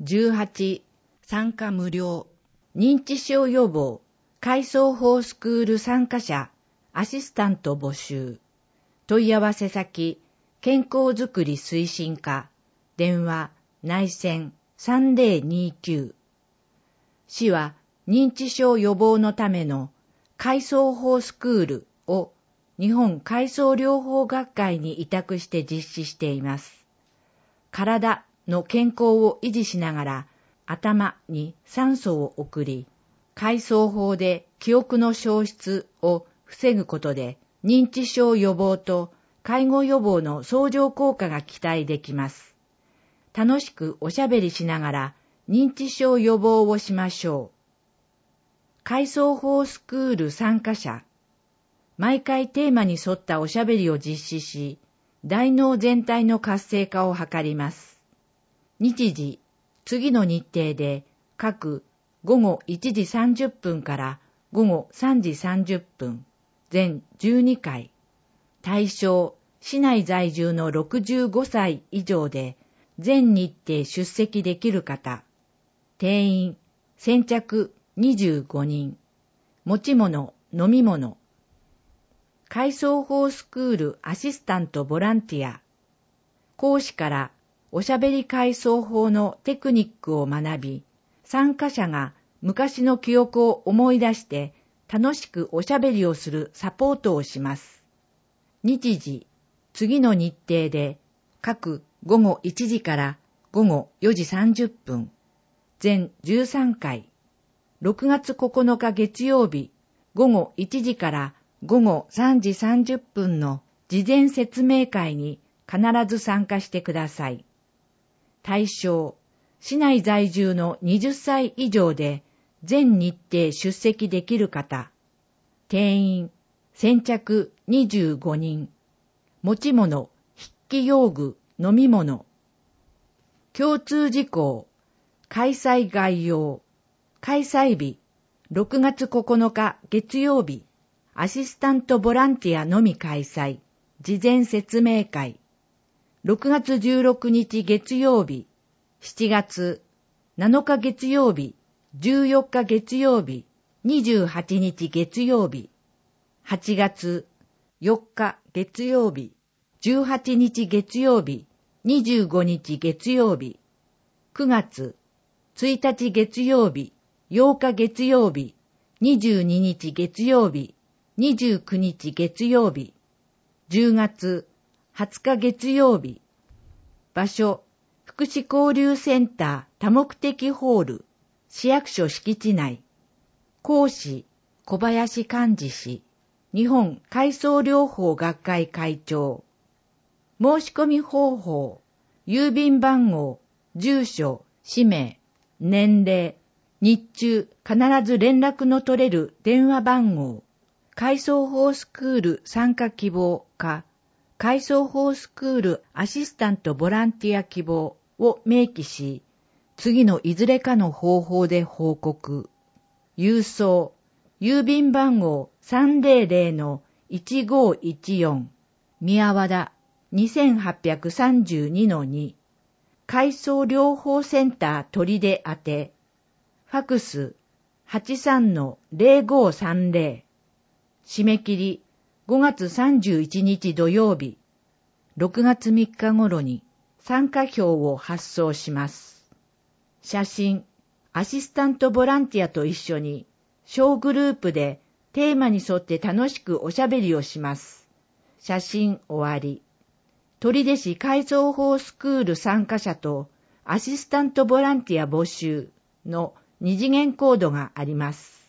18、参加無料。認知症予防、海藻法スクール参加者、アシスタント募集。問い合わせ先、健康づくり推進課、電話、内線3029。市は認知症予防のための海藻法スクールを日本海藻療法学会に委託して実施しています。体の健康を維持しながら頭に酸素を送り、海藻法で記憶の消失を防ぐことで認知症予防と介護予防の相乗効果が期待できます。楽しくおしゃべりしながら認知症予防をしましょう。海藻法スクール参加者。毎回テーマに沿ったおしゃべりを実施し、大脳全体の活性化を図ります。日時、次の日程で各午後1時30分から午後3時30分、全12回。対象、市内在住の65歳以上で全日程出席できる方。定員、先着25人。持ち物、飲み物。海藻法スクールアシスタントボランティア。講師からおしゃべり海藻法のテクニックを学び、参加者が昔の記憶を思い出して楽しくおしゃべりをするサポートをします。日時、次の日程で各午後1時から午後4時30分、全13回。6月9日月曜日、午後1時から午後3時30分の事前説明会に必ず参加してください。対象、市内在住の20歳以上で全日程出席できる方。定員、先着25人。持ち物、筆記用具、飲み物。共通事項、開催概要。開催日、6月9日月曜日。アシスタントボランティアのみ開催。事前説明会。6月16日月曜日。7月7日月曜日。14日月曜日。28日月曜日。8月4日月曜日。18日月曜日。25日月曜日。9月1日月曜日。8日月曜日。22日月曜日。29日月曜日。10月20日月曜日。場所、福祉交流センター多目的ホール、市役所敷地内。講師、小林寛治氏、日本海藻療法学会会長。申し込み方法、郵便番号、住所、氏名、年齢、日中必ず連絡の取れる電話番号。海藻法スクール参加希望か、海藻法スクールアシスタントボランティア希望を明記し、次のいずれかの方法で報告。郵送、郵便番号 300-1514、宮和田 2832-2、海藻療法センター取出宛て、ファクス 83-0530、締め切り5月31日土曜日、6月3日頃に参加票を発送します。写真、アシスタントボランティアと一緒に小グループでテーマに沿って楽しくおしゃべりをします。写真終わり。取手市海藻法スクール参加者とアシスタントボランティア募集の2次元コードがあります。